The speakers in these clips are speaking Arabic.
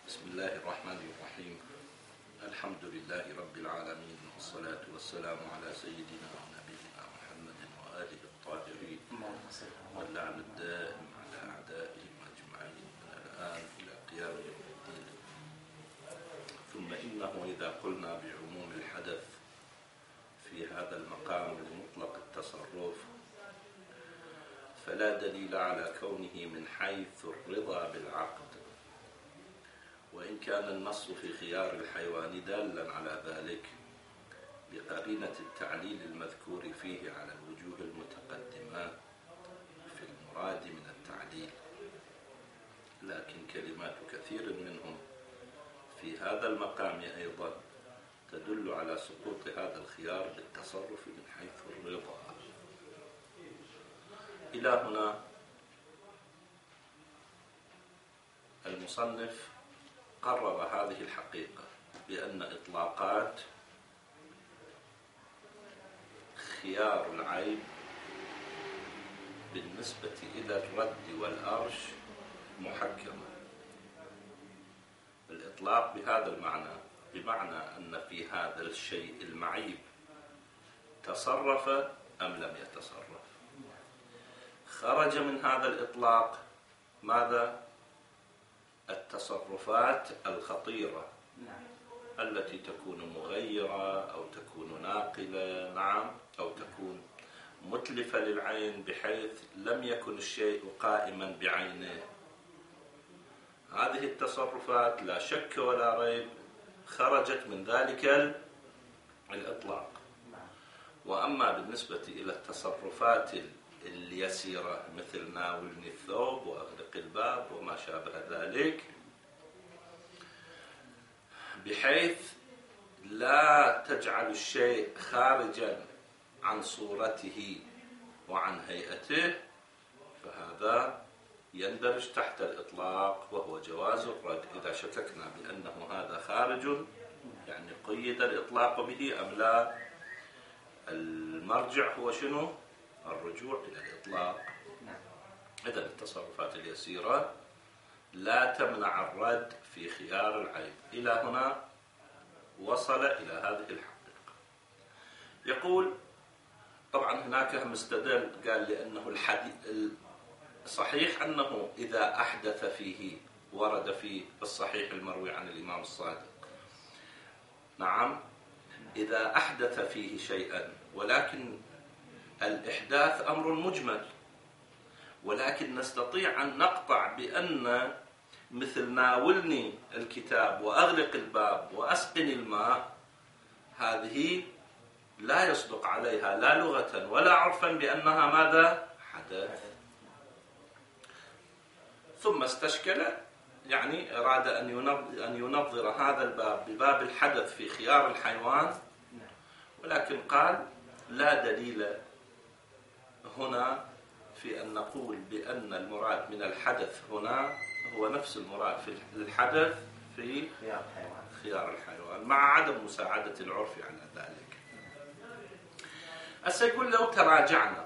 بسم الله الرحمن الرحيم. الحمد لله رب العالمين، والصلاة والسلام على سيدنا ونبينا محمد وآله الطاهرين، واللعن الدائم على أعدائهم أجمعين من الآن إلى قيام يوم الدين. ثم إنه إذا قلنا بعموم الحدث في هذا المقام لمطلق التصرف فلا دليل على كونه من حيث الرضا بالعقد، وإن كان النص في خيار الحيوان دالا على ذلك بقرينة التعليل المذكور فيه على الوجوه المتقدمة في المراد من التعليل، لكن كلمات كثير منهم في هذا المقام أيضا تدل على سقوط هذا الخيار بالتصرف من حيث الرضا. إلى هنا المصنف قرر هذه الحقيقة بأن إطلاقات خيار العيب بالنسبة إلى الرد والأرش محكمة. الإطلاق بهذا المعنى بمعنى أن في هذا الشيء المعيب تصرف أم لم يتصرف. خرج من هذا الإطلاق ماذا؟ التصرفات الخطيرة التي تكون مغيرة أو تكون ناقلة، نعم، أو تكون متلفة للعين بحيث لم يكن الشيء قائما بعينه. هذه التصرفات لا شك ولا ريب خرجت من ذلك الإطلاق. وأما بالنسبة إلى التصرفات اليسيرة مثل ناولني الثوب وأغلق الباب وما شابه ذلك، بحيث لا تجعل الشيء خارجا عن صورته وعن هيئته، فهذا يندرج تحت الإطلاق وهو جواز الرد. إذا شككنا بأنه هذا خارج يعني قيد الإطلاق به أم لا، المرجع هو شنو؟ الرجوع إلى الإطلاق. إذن التصرفات اليسيرة لا تمنع الرد في خيار العيب. إلى هنا وصل إلى هذه الحقيقة. يقول طبعا هناك مستدل قال لأنه الحديث صحيح أنه إذا أحدث فيه ورد في الصحيح المروي عن الإمام الصادق، نعم، إذا أحدث فيه شيئا، ولكن الإحداث أمر مجمل، ولكن نستطيع أن نقطع بأن مثل ناولني الكتاب وأغلق الباب وأسقني الماء، هذه لا يصدق عليها لا لغة ولا عرفا بأنها ماذا؟ حدث. ثم استشكل، يعني أراد أن ينظر هذا الباب بباب الحدث في خيار الحيوان، ولكن قال لا دليل هنا في أن نقول بأن المراد من الحدث هنا هو نفس المراد في الحدث في خيار الحيوان، مع عدم مساعدة العرف على ذلك. يقول لو تراجعنا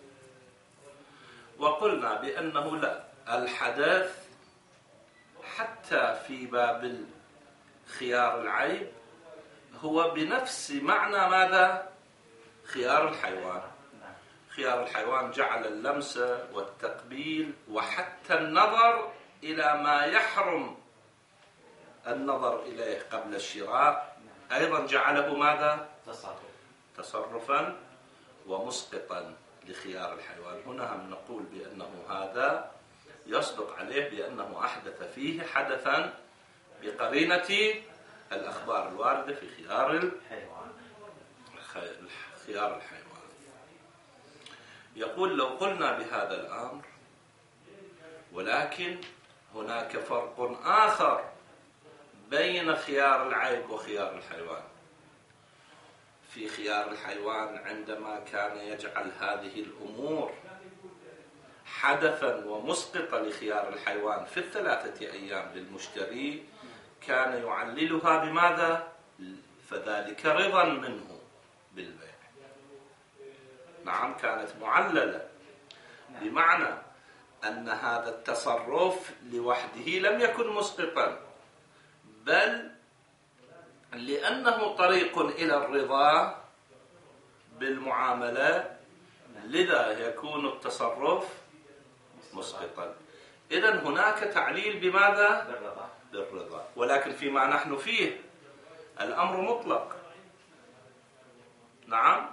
وقلنا بأنه لا، الحدث حتى في باب خيار العيب هو بنفس معنى ماذا؟ خيار الحيوان. خيار الحيوان جعل اللمس والتقبيل وحتى النظر إلى ما يحرم النظر إليه قبل الشراء أيضا جعله ماذا؟ تصرفا ومسقطا لخيار الحيوان. هنا هم نقول بأنه هذا يصدق عليه بأنه أحدث فيه حدثا بقرينة الأخبار الواردة في خيار الحيوان. يقول لو قلنا بهذا الأمر، ولكن هناك فرق آخر بين خيار العيب وخيار الحيوان. في خيار الحيوان عندما كان يجعل هذه الأمور حدثا ومسقطا لخيار الحيوان في الثلاثة أيام للمشتري، كان يعللها بماذا؟ فذلك رضا منه بالبيع. نعم، كانت معللة بمعنى أن هذا التصرف لوحده لم يكن مسقطا، بل لأنه طريق إلى الرضا بالمعاملة لذا يكون التصرف مسقطا. إذن هناك تعليل بماذا؟ بالرضا. ولكن فيما نحن فيه الأمر مطلق. نعم،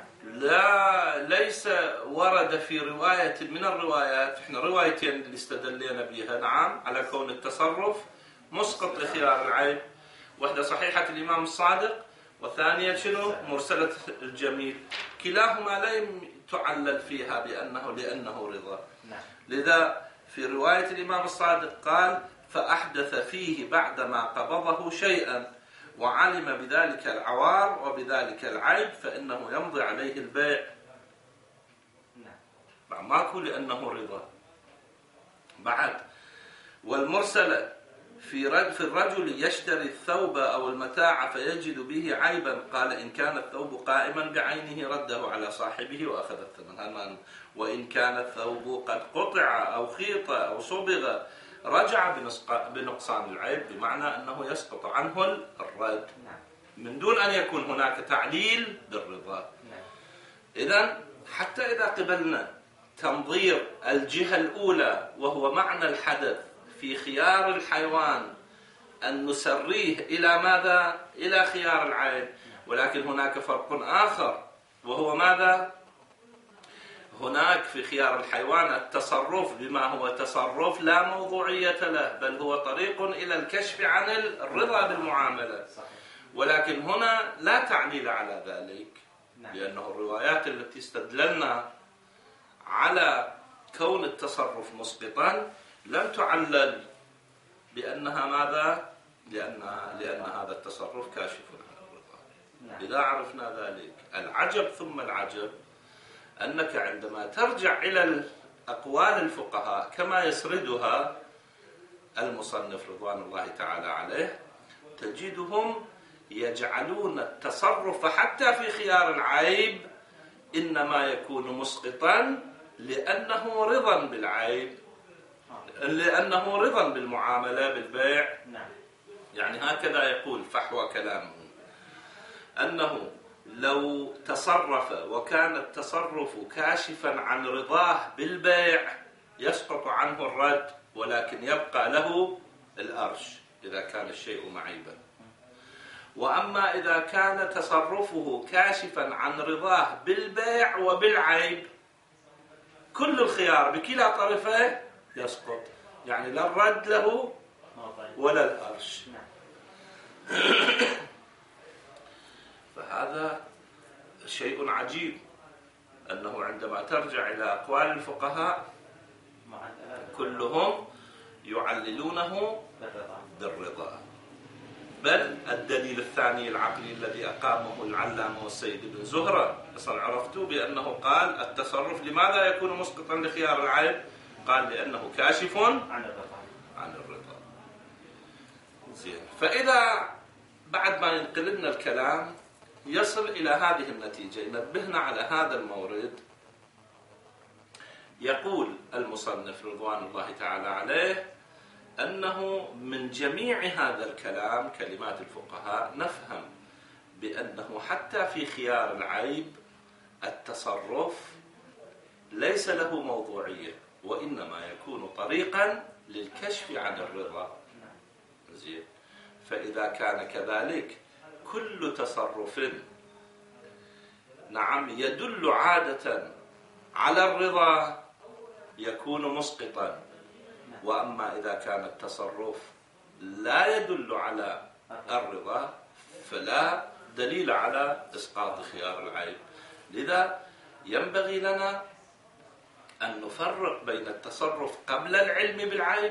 ليس ورد في رواية من الروايات، احنا روايتين اللي استدلينا بها نعم على كون التصرف مسقط لخيار العيب، واحدة صحيحة الإمام الصادق والثانية شنو؟ مرسلة الجميل، كلاهما لم تعلل فيها لأنه رضا. لذا في رواية الإمام الصادق قال فأحدث فيه بعدما قبضه شيئا وعلم بذلك العوار وبذلك العيب فإنه يمضي عليه البيع. ماكو لأنه رضا. بعد والمرسلة في الرجل يشتري الثوب أو المتاع فيجد به عيبا قال إن كان الثوب قائما بعينه رده على صاحبه وأخذ الثمن، وإن كان الثوب قد قطع أو خيط أو صبغ رجع بنقصان العيب، بمعنى أنه يسقط عنه الرد من دون أن يكون هناك تعليل بالرضا. إذن حتى إذا قبلنا تنظير الجهة الأولى وهو معنى الحدث في خيار الحيوان أن نسريه إلى ماذا؟ إلى خيار العيب، ولكن هناك فرق آخر وهو ماذا؟ هناك في خيار الحيوان التصرف بما هو تصرف لا موضوعية له، بل هو طريق إلى الكشف عن الرضا بالمعاملة، ولكن هنا لا تعليل على ذلك، لأنه الروايات التي استدللنا على كون التصرف مسقطا لم تعلل بأنها ماذا؟ لأن هذا التصرف كاشف عن الرضا. إذا عرفنا ذلك العجب ثم العجب أنك عندما ترجع إلى أقوال الفقهاء كما يسردها المصنف رضوان الله تعالى عليه تجدهم يجعلون التصرف حتى في خيار العيب إنما يكون مسقطا لأنه رضا بالعيب، لأنه رضا بالمعاملة بالبيع. يعني هكذا يقول فحوى كلامه أنه لو تصرف وكان التصرف كاشفا عن رضاه بالبيع يسقط عنه الرد، ولكن يبقى له الأرش إذا كان الشيء معيبا. وأما إذا كان تصرفه كاشفا عن رضاه بالبيع وبالعيب كل الخيار بكلا طرفه يسقط، يعني لا الرد له ولا الأرش. فهذا شيء عجيب أنه عندما ترجع إلى أقوال الفقهاء كلهم يعللونه بالرضا. بل الدليل الثاني العقلي الذي أقامه العلامة والسيد بن زهرة أصلا عرفتوا بأنه قال التصرف لماذا يكون مسقطا لخيار العيب؟ قال لأنه كاشف عن الرضا. زين. فإذا بعد ما ينقل لنا الكلام يصل إلى هذه النتيجة، ينبهنا على هذا المورد. يقول المصنف رضوان الله تعالى عليه أنه من جميع هذا الكلام كلمات الفقهاء نفهم بأنه حتى في خيار العيب التصرف ليس له موضوعية، وإنما يكون طريقا للكشف عن الرضا. زين. فإذا كان كذلك كل تصرف نعم يدل عادة على الرضا يكون مسقطا، وأما إذا كان التصرف لا يدل على الرضا فلا دليل على إسقاط خيار العيب. لذا ينبغي لنا أن نفرق بين التصرف قبل العلم بالعيب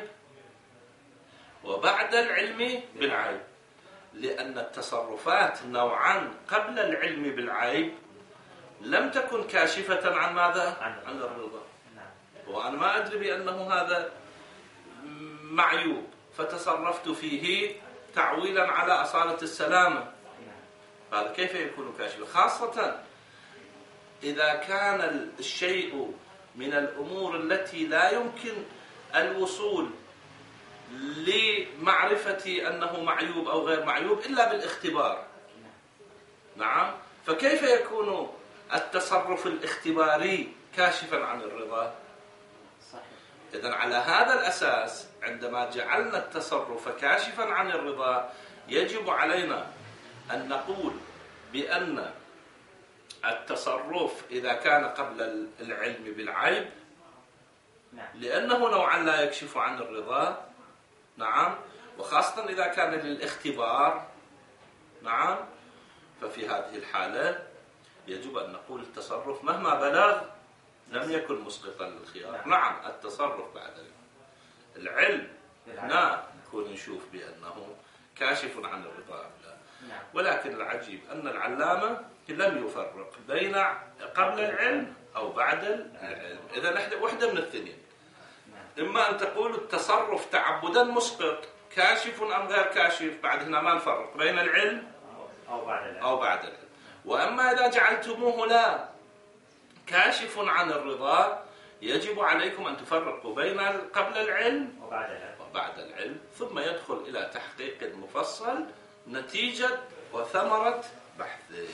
وبعد العلم بالعيب، لأن التصرفات نوعا قبل العلم بالعيب لم تكن كاشفة عن ماذا؟ عن الرضا. وأنا ما أدري بأنه هذا معيوب فتصرفت فيه تعويلا على أصالة السلامة، هذا كيف يكون كاشفا؟ خاصة إذا كان الشيء من الأمور التي لا يمكن الوصول لمعرفة أنه معيوب أو غير معيوب إلا بالاختبار. نعم. فكيف يكون التصرف الاختباري كاشفا عن الرضا؟ إذن على هذا الأساس عندما جعلنا التصرف كاشفا عن الرضا يجب علينا أن نقول بأن التصرف إذا كان قبل العلم بالعيب لأنه نوعا لا يكشف عن الرضا. نعم. وخاصة إذا كان للاختبار. نعم. ففي هذه الحالة يجب أن نقول التصرف مهما بلغ لم يكن مسقطا للخيار. نعم. التصرف بعد العلم هنا نكون نشوف بأنه كاشف عن الرضا. ولكن العجيب أن العلامة لم يفرق بين قبل العلم أو بعد العلم. إذا نحن وحدة من الاثنين، إما أن تقول التصرف تعبدا مسقط كاشف أم غير كاشف، بعد هنا ما نفرق بين العلم أو بعد العلم. وأما إذا جعلتموه لا كاشف عن الرضا يجب عليكم أن تفرقوا بين قبل العلم وبعد العلم، ثم يدخل إلى تحقيق مفصل نتيجة وثمرة بحثه.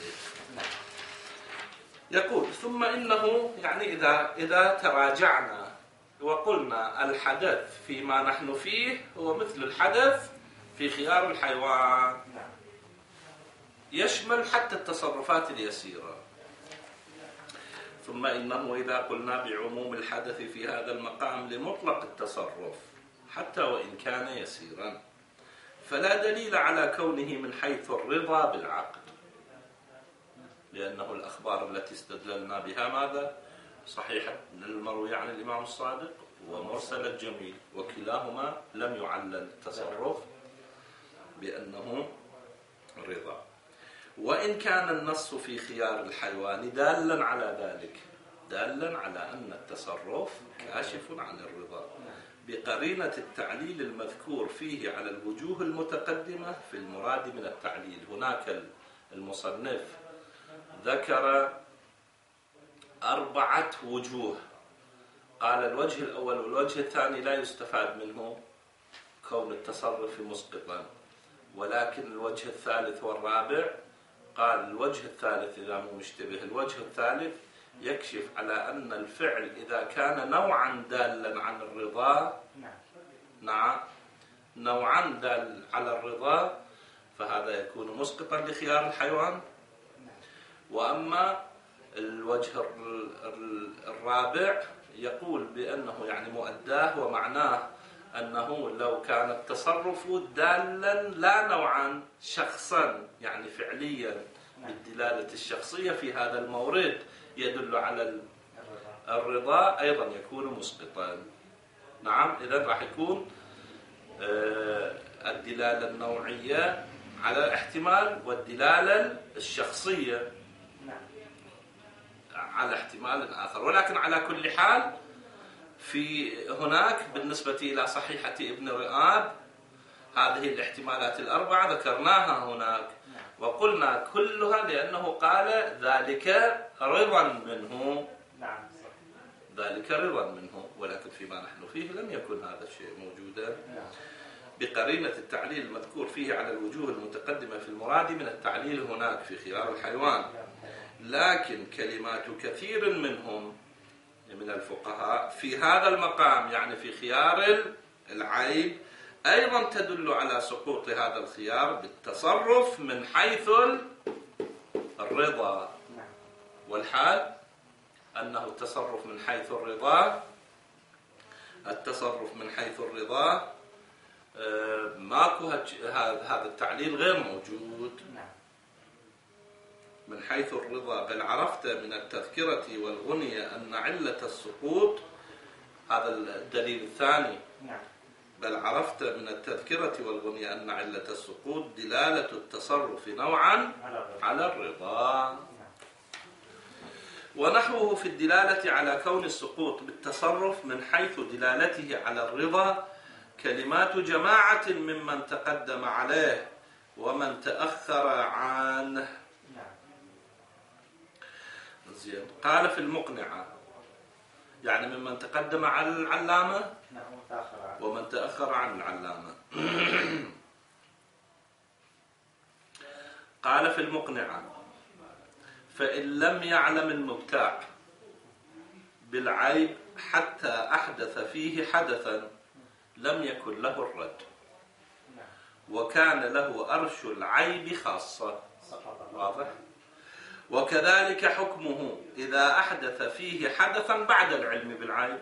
يقول ثم إنه يعني إذا تراجعنا وقلنا الحدث فيما نحن فيه هو مثل الحدث في خيار الحيوان، يشمل حتى التصرفات اليسيرة. ثم إنه إذا قلنا بعموم الحدث في هذا المقام لمطلق التصرف حتى وإن كان يسيرا فلا دليل على كونه من حيث الرضا بالعقد، لأنه الأخبار التي استدللنا بها ماذا؟ صحيحة المروي عن الإمام الصادق ومرسل الجميل، وكلاهما لم يعلل التصرف بأنه رضا. وإن كان النص في خيار الحيوان دالا على ذلك، دالا على أن التصرف كاشف عن الرضا بقرينة التعليل المذكور فيه على الوجوه المتقدمة في المراد من التعليل. هناك المصنف ذكر 4 وجوه، قال الوجه الأول والوجه الثاني لا يستفاد منه كون التصرف مسقطا، ولكن الوجه الثالث والرابع قال الوجه الثالث إذا مو مشتبه، الوجه الثالث يكشف على أن الفعل إذا كان نوعا دالا عن الرضا، نعم نوعا دال على الرضا، فهذا يكون مسقطا لخيار الحيوان. وأما الوجه الرابع يقول بأنه يعني مؤداه ومعناه أنه لو كان التصرف دالا لا نوعا شخصا يعني فعليا بالدلالة الشخصية في هذا المورد يدل على الرضا أيضا يكون مسقطا. نعم. إذن راح يكون الدلالة النوعية على الاحتمال والدلالة الشخصية على احتمال آخر. ولكن على كل حال في هناك بالنسبة إلى صحيحة ابن رئاب هذه الاحتمالات ال4 ذكرناها هناك وقلنا كلها لأنه قال ذلك رضا منه، ذلك رضا منه، ولكن فيما نحن فيه لم يكن هذا الشيء موجودا بقرينة التعليل المذكور فيه على الوجوه المتقدمة في المراد من التعليل هناك في خيار الحيوان. لكن كلمات كثير منهم من الفقهاء في هذا المقام يعني في خيار العيب أيضا تدل على سقوط هذا الخيار بالتصرف من حيث الرضا، والحال أنه التصرف من حيث الرضا، التصرف من حيث الرضا ماكو هذا التعليل غير موجود من حيث الرضا. بل عرفت من التذكرة والغنية أن علة السقوط، هذا الدليل الثاني، بل عرفت من التذكرة والغنية أن علة السقوط دلالة التصرف نوعا على الرضا. ونحوه في الدلالة على كون السقوط بالتصرف من حيث دلالته على الرضا كلمات جماعة ممن تقدم عليه ومن تأخر عنه. زين. قال في المقنعة يعني ممن تقدم على العلامة ومن تأخر عن العلامة. قال في المقنعة: فإن لم يعلم المبتاع بالعيب حتى أحدث فيه حدثا لم يكن له الرد، وكان له أرش العيب خاصة. واضح؟ وكذلك حكمه إذا أحدث فيه حدثا بعد العلم بالعيب،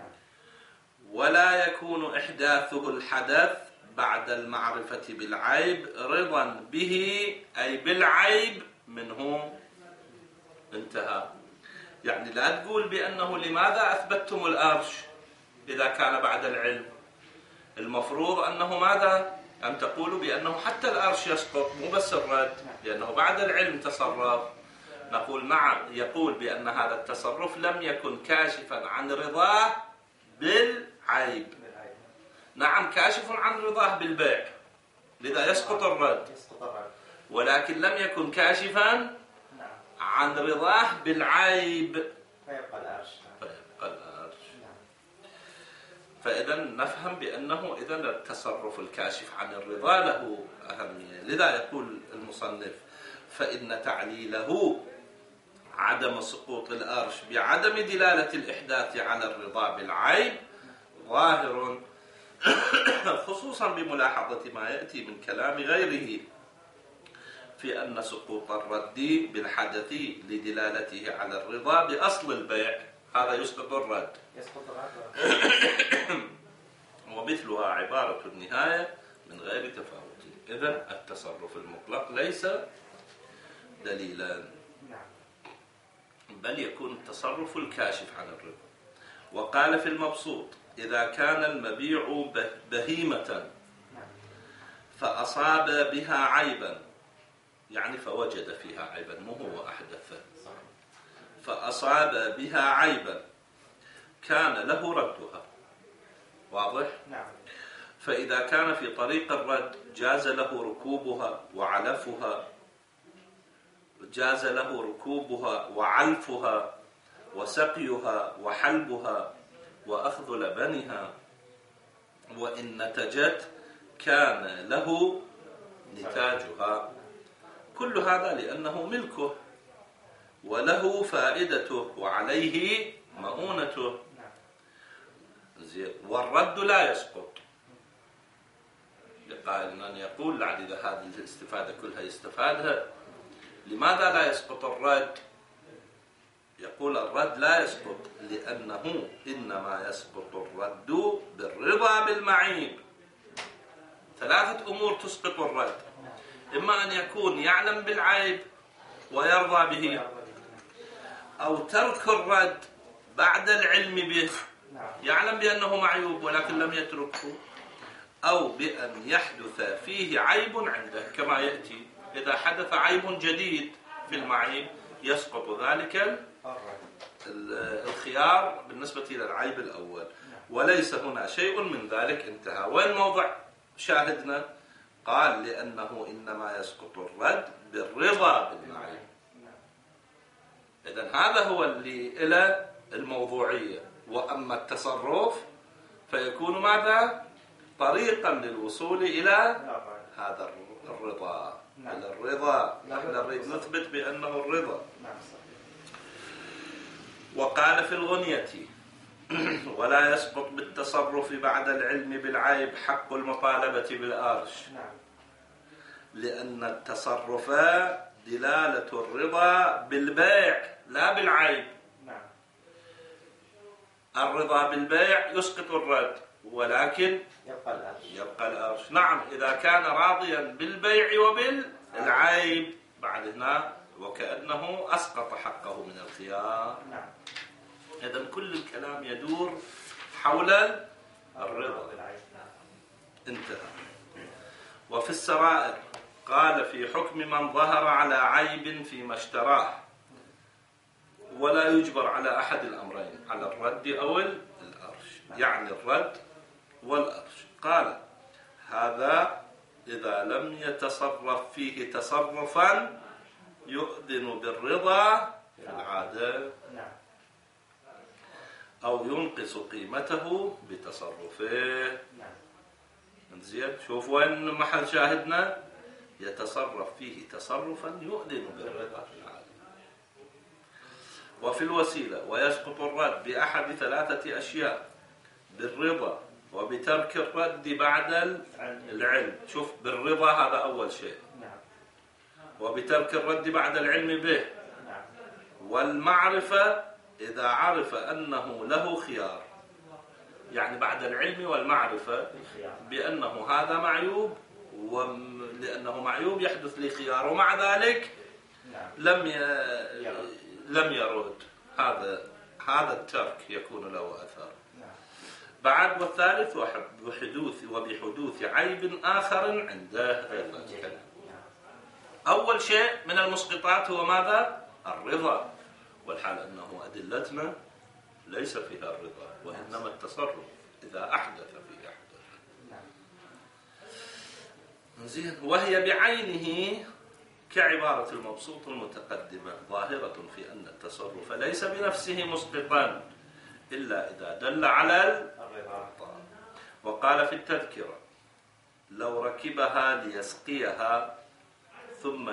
ولا يكون إحداثه الحدث بعد المعرفة بالعيب رضا به، أي بالعيب منه. انتهى. يعني لا تقول بأنه لماذا أثبتتم الأرش إذا كان بعد العلم. المفروض أنه ماذا؟ أن تقولوا بأنه حتى الأرش يسقط، مو بس الرد، لأنه بعد العلم تصرف. نقول نعم، يقول بأن هذا التصرف لم يكن كاشفا عن رضاه بالعيب. نعم، كاشف عن رضاه بالبيع، لذا يسقط الرد، ولكن لم يكن كاشفا عن رضاه بالعيب، فيبقى الأرش. فإذا نفهم بأنه إذا التصرف الكاشف عن الرضا له أهمية. لذا يقول المصنف: فإن تعليله عدم سقوط الأرش بعدم دلالة الإحداث على الرضا بالعيب ظاهر، خصوصا بملاحظة ما يأتي من كلام غيره في أن سقوط الرد بالحدث لدلالته على الرضا بأصل البيع، هذا يسقط الرد. ومثلها عبارة النهاية من غير تفاوت. إذن التصرف المطلق ليس دليلا، بل يكون التصرف الكاشف عن الرضا. وقال في المبسوط: إذا كان المبيع بهيمة فأصاب بها عيبا، يعني فوجد فيها عيبا، مو هو أحدث، فأصاب بها عيبا كان له ردها. واضح؟ نعم. فإذا كان في طريق الرد جاز له ركوبها وعلفها، جاز له ركوبها وعلفها وسقيها وحلبها وأخذ لبنها، وإن نتجت كان له نتاجها. كل هذا لأنه ملكه وله فائدته وعليه مؤونته. والرد لا يسقط. لقائل أن يقول لعل إذا هذه الاستفادة كلها يستفادها، لماذا لا يسقط الرد؟ يقول الرد لا يسقط لأنه إنما يسقط الرد بالرضا بالمعيب. ثلاثة أمور تسقط الرد: إما أن يكون يعلم بالعيب ويرضى به، أو ترك الرد بعد العلم به، يعلم بأنه معيوب ولكن لم يتركه، أو بأن يحدث فيه عيب عنده كما يأتي. إذا حدث عيب جديد في المعيب يسقط ذلك الخيار بالنسبة إلى العيب الأول، وليس هنا شيء من ذلك. انتهى. وين موضع شاهدنا؟ قال لأنه إنما يسقط الرد بالرضا بالمعيب. إذن هذا هو اللي إلى الموضوعية. وأما التصرف فيكون ماذا؟ طريقا للوصول إلى هذا الرضا. الرضا نحن نريد نثبت بأنه الرضا. وقال في الغنية: ولا يسقط بالتصرف بعد العلم بالعيب حق المطالبة بالأرش، لأن التصرف دلالة الرضا بالبيع لا بالعيب. الرضا بالبيع يسقط الرد، ولكن يبقى الأرش. نعم، إذا كان راضيا بالبيع وبالعيب بعد هنا وكأنه أسقط حقه من الخيار. إذن كل الكلام يدور حول الرضا. انتهى. وفي السرائر قال: في حكم من ظهر على عيب فيما اشتراه ولا يجبر على أحد الأمرين، على الرد أو الأرش، يعني الرد والأرش. قال: هذا إذا لم يتصرف فيه تصرفا يؤذن بالرضا في العادة. أو ينقص قيمته بتصرفه. زين، شوف وين محل شاهدنا، يتصرف فيه تصرفا يؤذن بالرضا العالي. وفي الوسيلة ويسقط الرد بأحد 3 أشياء: بالرضا، وبترك الرد بعد العلم. شوف، بالرضا هذا أول شيء، وبترك الرد بعد العلم به، والمعرفة إذا عرف أنه له خيار. يعني بعد العلم والمعرفة بأنه هذا معيوب، ولأنه معيوب يحدث لي خيار، ومع ذلك لم يرد. هذا الترك يكون له أثر. بعد، والثالث وبحدوث عيب آخر عنده. أول شيء من المسقطات هو ماذا؟ الرضا، والحال أنه أدلتنا ليس فيها الرضا، وإنما التصرف إذا أحدث فيه أحدث. زين، وهي بعينه كعبارة المبسوط المتقدمة ظاهرة في أن التصرف ليس بنفسه مسقطا إلا إذا دل على الرضا. وقال في التذكرة: لو ركبها ليسقيها ثم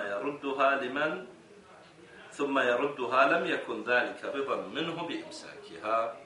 يردها لم يكن ذلك رضا منه بإمساكها.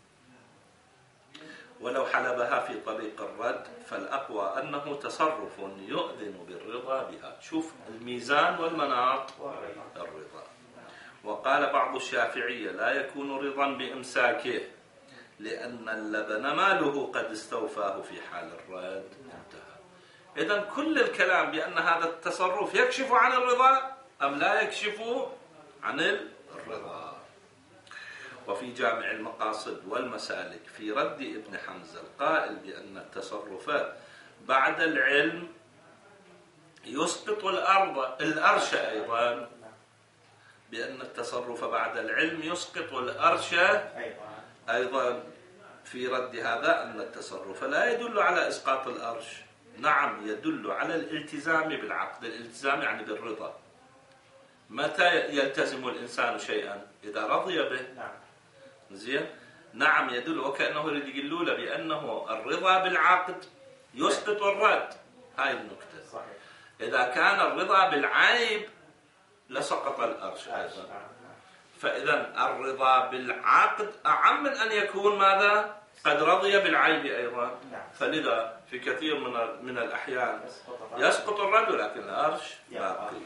ولو حلبها في طريق الرد فالأقوى أنه تصرف يؤذن بالرضا بها. شوف الميزان والمناط، الرضا. وقال بعض الشافعية: لا يكون رضا بإمساكه لأن اللبن ماله قد استوفاه في حال الرد. انتهى. إذن كل الكلام بأن هذا التصرف يكشف عن الرضا أم لا يكشف عن الرضا. وفي جامع المقاصد والمسالك في رد ابن حمزة القائل بأن التصرف بعد العلم يسقط الأرش، أيضا بأن التصرف بعد العلم يسقط الأرش أيضا. في رد هذا أن التصرف لا يدل على إسقاط الأرش، نعم يدل على الالتزام بالعقد. الالتزام يعني بالرضا. متى يلتزم الإنسان شيئا؟ إذا رضي به. زين، نعم يدل، وكأنه يريد يقول له بأنه الرضا بالعقد يسقط الرد. هاي النكتة صحيح. إذا كان الرضا بالعيب لسقط الأرش أيضا. فإذا الرضا بالعقد أعم من أن يكون ماذا؟ قد رضي بالعيب أيضا. فلذا في كثير من الأحيان يسقط الرد لكن الأرش باقي.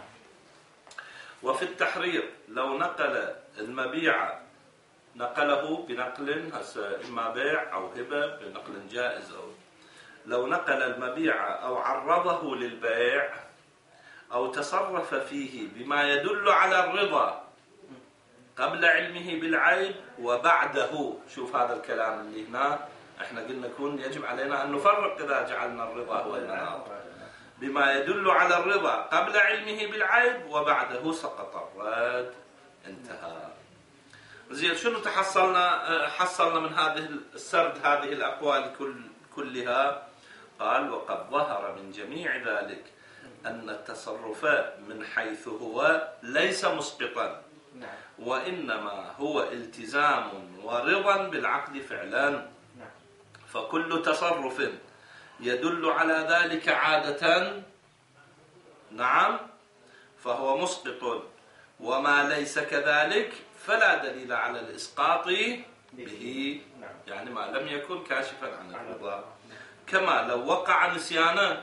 وفي التحرير لو نقل المبيع، نقله بنقل إما بيع أو هبة بنقل جائز، أو لو نقل المبيع أو عرضه للبيع أو تصرف فيه بما يدل على الرضا قبل علمه بالعيب وبعده. شوف هذا الكلام اللي هنا احنا قلنا يجب علينا أن نفرق إذا جعلنا الرضا هو المناط. بما يدل على الرضا قبل علمه بالعيب وبعده سقط الرد. انتهى. زين، شنو حصلنا من هذه السرد هذه الأقوال كلها؟ قال: وقد ظهر من جميع ذلك أن التصرف من حيث هو ليس مسقطا، وإنما هو التزام ورضا بالعقد فعلا. فكل تصرف يدل على ذلك عادة نعم فهو مسقط، وما ليس كذلك فلا دليل على الإسقاط به، يعني ما لم يكن كاشفا عن الرضا. كما لو وقع نسيانا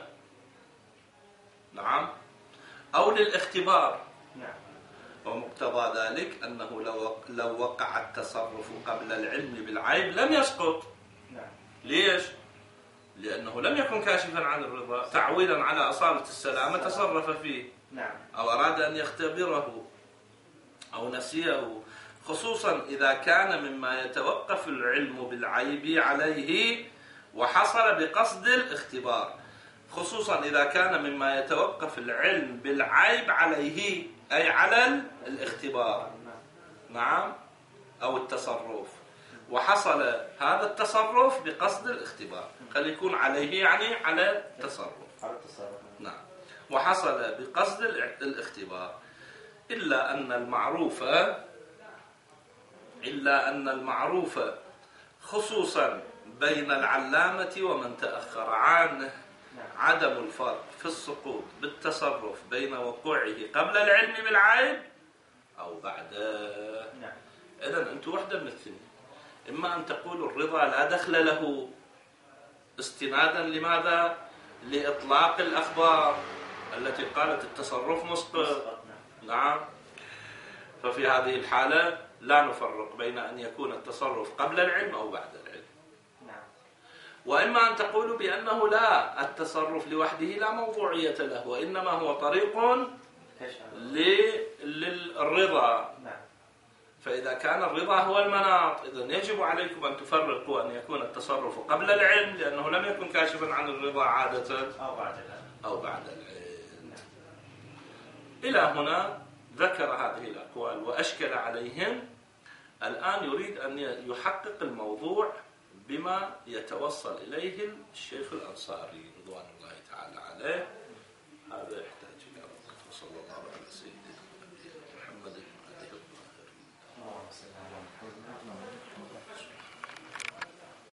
نعم أو للاختبار، ومقتضى ذلك أنه لو وقع التصرف قبل العلم بالعيب لم يسقط. ليش؟ لأنه لم يكن كاشفا عن الرضا، تعويلا على أصالة السلامة تصرف فيه أو أراد أن يختبره أو نسيه، خصوصا إذا كان مما يتوقف العلم بالعيب عليه وحصل بقصد الاختبار. خصوصا إذا كان مما يتوقف العلم بالعيب عليه أي على الاختبار نعم أو التصرف، وحصل هذا التصرف بقصد الاختبار. خلي يكون عليه يعني على التصرف نعم، وحصل بقصد الاختبار. إلا أن المعروف إلا أن المعروف خصوصا بين العلامة ومن تأخر عنه عدم الفرق في السقوط بالتصرف بين وقوعه قبل العلم بالعيب أو بعده. إذن أنتم واحدة من الاثنين، إما أن تقولوا الرضا لا دخل له استنادا لماذا؟ لإطلاق الأخبار التي قالت التصرف مسقط. نعم. ففي هذه الحالة لا نفرق بين أن يكون التصرف قبل العلم أو بعد العلم. وإما أن تقولوا بأنه لا، التصرف لوحده لا موضوعية له، وإنما هو طريق للرضا. فإذا كان الرضا هو المناط، إذن يجب عليكم أن تفرقوا أن يكون التصرف قبل العلم لأنه لم يكن كاشفا عن الرضا عادة أو بعد العلم. إلى هنا ذكر هذه الأقوال وأشكل عليهم. الآن يريد أن يحقق الموضوع بما يتوصل إليه الشيخ الأنصاري رضوان الله تعالى عليه